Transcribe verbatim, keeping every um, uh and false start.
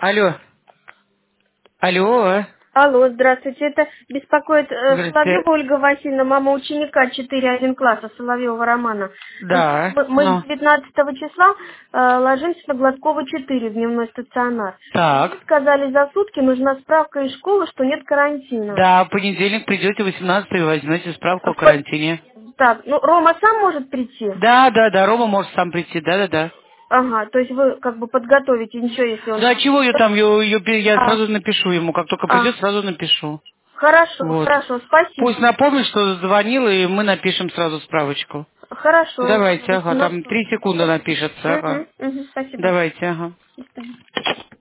Алло. Алло. Алло, здравствуйте. Это беспокоит э, Здравствуйте. Соловьева Ольга Васильевна, мама ученика четыре один класса Соловьева Романа. Значит, Да. мы мы Ну. девятнадцатого числа э, ложимся на Гладкова четыре в дневной стационар. Мне Так. сказали, за сутки нужна справка из школы, что нет карантина. Да, в понедельник придете восемнадцатого и возьмете справку В о по- карантине. Так, ну Рома сам может прийти? Да, да, да, Рома может сам прийти, да, да, да. Ага, то есть вы как бы подготовите ничего, если он Да, там... чего я там, ее, ее, пе- я А, сразу напишу ему, как только а, придет, сразу напишу. хорошо, Вот. хорошо, Пусть спасибо. напомнит, что звонил, и мы напишем сразу справочку. Хорошо, Давайте, ага, там восемнадцатого. три секунды напишется, ага. Угу, угу, спасибо. Давайте, ага. До свидания.